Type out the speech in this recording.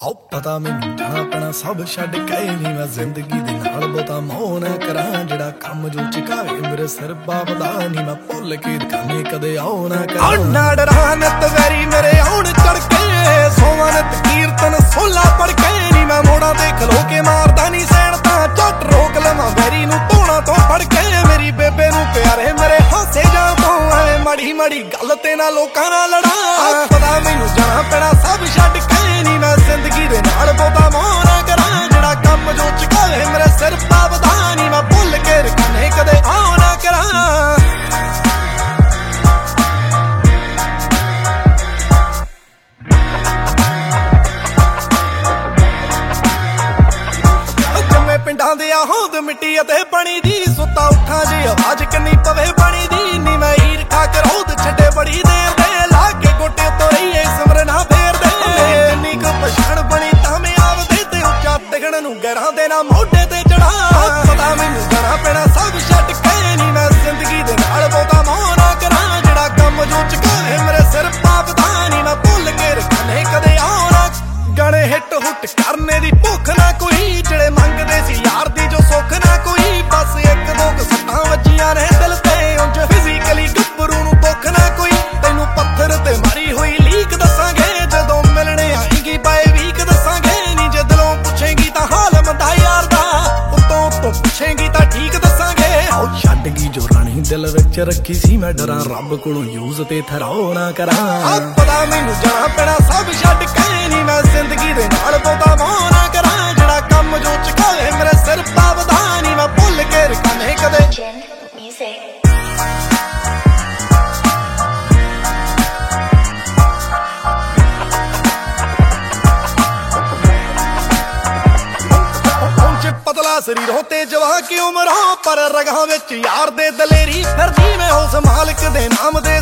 ਆਓ ਪਤਾ ਮੈਨੂੰ ਜਾਣਾ ਪੈਣਾ ਸਭ ਛੱਡ ਕੇ ਨੀ ਮੈਂ ਜ਼ਿੰਦਗੀ ਦੇ ਨਾਲ ਬਹੁਤਾ ਮੋਹ ਨਾ ਕਰਾਂ। ਜਿਹੜਾ ਕੰਮ ਜੋ ਚੁਕਾਵੇ ਮੇਰੇ ਸਿਰ ਬਾਬਦਾ ਨੀ ਮੈਂ ਭੁੱਲ ਕੇ ਦੁਕਾਨੇ ਕਦੇ ਆਉ ਨਾ ਕਰਾਂ। ਨਾ ਡਰਾਂ ਨਿਤ ਵੈਰੀ ਮੇਰੇ ਆਉਣ ਚੜ ਕੇ ਸੋਵਾਂ ਨਿਤ ਕੀਰਤਨ ਸੋਲਾ ਪੜ ਕੇ ਨੀ ਮੈਂ ਮੋੜਾਂ ਤੇ ਖਲੋ ਕੇ ਮਾਰਦਾ ਨੀ ਸੈਣ ਤਾਂ ਝੱਟ ਰੋਕ ਲਵਾਂ ਵੈਰੀ ਨੂੰ ਧੋਣਾ ਤੋਂ ਫੜ ਕੇ। ਮੇਰੀ ਬੇਬੇ ਨੂੰ ਪਿਆਰੇ ਮੇਰੇ ਹਾਸੇ ਜਾਣ ਤੋਂ ਐਵੇਂ ਮਾੜੀ ਮਾੜੀ ਗੱਲ ਤੇ ਨਾ ਲੋਕਾਂ ਨਾਲ ਲੜਾਂ। ਪਤਾ ਮੈਨੂੰ ਜਾਣਾ ਪੈਣਾ ਸਭ ਛੱਡ ਕੇ ਨੀ ਮੈਂ ਜ਼ਿੰਦਗੀ ਦੇ ਨਾਲ ਬਹੁਤਾ ਮੋਹ ਨਾ ਕਰਾਂ। ਜਿਹੜਾ ਕੰਮ ਜੋ ਚੁਕਾਵੇ ਮੇਰੇ ਸਿਰ ਪਾਵਦਾ ਨੀ ਮੈਂ ਭੁੱਲ ਕੇ ਰਕਾਨੇ ਕਦੇ ਆਉ ਨਾ ਕਰਾਂ। ਜੰਮੇ ਪਿੰਡਾਂ ਦੇ ਹੋਂਦ ਮਿੱਟੀ ਅਤੇ ਪਾਣੀ ਦੀ ਸੁੱਤਾ ਉੱਠਾਂ ਜੇ ਆਵਾਜ਼ ਕਿੰਨੀ ਪਵੇ ਪਾਣੀ ਦੀ ਨੀ ਮੈਂ ਹੀਰ ਖਾ ਕੇ ਰੋਦ ਛੱਡੇ ਬੜੀ ਦੇਰ ਦੇ ਲਾ ਕੇ ਗੋਟੇ ਤੋਂ ਰਹੀਏ ਸਿਮਰਨਾ ਫੇਰਦੇ। ਜਿੰਨੀ ਕੁ ਪਛਾਣ ਬਣੀ ਤਾਂ ਮੈਂ ਆਪਦੇ ਤੇ ਉੱਚਾ ਟਿਕਣ ਨੂੰ ਗਰਾਂ ਦੇ ਨਾ ਮੋਢੇ ਤੇ ਚੜਾ। ਪਤਾ ਮੈਨੂੰ ਜਾਣਾ ਪੈਣਾ ਸਭ ਛੱਡ ਕੇ ਨੀ ਮੈਂ ਜ਼ਿੰਦਗੀ ਦੇ ਨਾਲ ਬਹੁਤਾ ਮੋਹ ਨਾ ਕਰਾਂ। ਜਿਹੜਾ ਕੰਮ ਜੋ ਚੁਕਾਵੇ ਮੇਰੇ ਸਿਰ ਪਾਪਦਾ ਨੀ ਮੈਂ ਭੁੱਲ ਕੇ ਰਕਾਨੇ ਕਦੇ ਆਉ ਨਾ। ਗਾਣੇ ਹਿੱਟ ਹੁੱਟ ਕਰਨੇ ਦੀ ਭੁੱਖ ਨਾ ਕੋਈ ਜਿਹੜੇ ਮੰਗਦੇ ਸੀ ਯਾਰ ਦੀ ਜੋ ਸੁੱਖ ਨਾ ਕੋਈ। ਬਸ ਇੱਕ ਦੋ ਸੱਟਾਂ ਵੱਜੀਆਂ ਨੇ ਦਿਲ ਤੇ ਉਂਝ ਫਿਜ਼ੀਕਲੀ ਗੱਭਰੂ ਨੂੰ ਦੁੱਖ ਨਾ ਕੋਈ। ਤੈਨੂੰ ਪੱਥਰ ਤੇ ਮਾਰੀ ਹੋਈ ਲੀਕ ਦੱਸਾਂਗੇ ਜਦੋਂ ਮਿਲਣੇ ਆਏਗੀ ਬਾਏ ਵੀਕ ਦੱਸਾਂਗੇ ਨੀ। ਜੇ ਦਿਲੋਂ ਪੁੱਛੇਗੀ ਤਾਂ ਹਾਲ ਮੰਦਾ ਯਾਰ ਦਾ ਉੱਤੋਂ ਉੱਤੋਂ ਪੁੱਛੇਗੀ ਤਾਂ ਠੀਕ ਦੱਸਾਂਗੇ। ਉਹ ਛੱਡ ਗਈ ਜੋ ਰਾਣੀ ਦਿਲ ਵਿੱਚ ਰੱਖੀ ਸੀ ਮੈਂ ਡਰਾਂ ਰੱਬ ਕੋਲੋਂ ਯੂਜ਼ ਤੇ ਥਰਾਓ ਨਾ ਕਰਾਂ। ਪਤਾ ਮੈਨੂੰ ਜਾਣਾ ਪੈਣਾ ਸਭ ਛੱਡ ਕੇ ਨੀ ਮੈਂ ਜ਼ਿੰਦਗੀ ਦੇ ਨਾਲ ਬਹੁਤਾ ਮੋਹ ਨਾ ਕਰਾਂ। ਜਿਹੜਾ ਕੰਮ ਜੋ ਚੁਕਾਵੇ ਮੇਰੇ ਸਿਰ ਪਾਵਦਾ ਨੀ ਮੈਂ ਭੁੱਲ ਕੇ ਰਕਾਨੇ ਕਦੇ। ਪਤਲਾ ਸਰੀਰੋਂ ਤੇ ਜਵਾ ਕਿ ਉਮਰੋਂ ਪਰ ਰਗਾਂ ਵਿੱਚ ਯਾਰ ਦੇ ਦਲੇਰੀ ਫਿਰਦੀ ਮੈਂ ਉਸ ਮਾਲਕ ਦੇ ਨਾਮ ਦੇ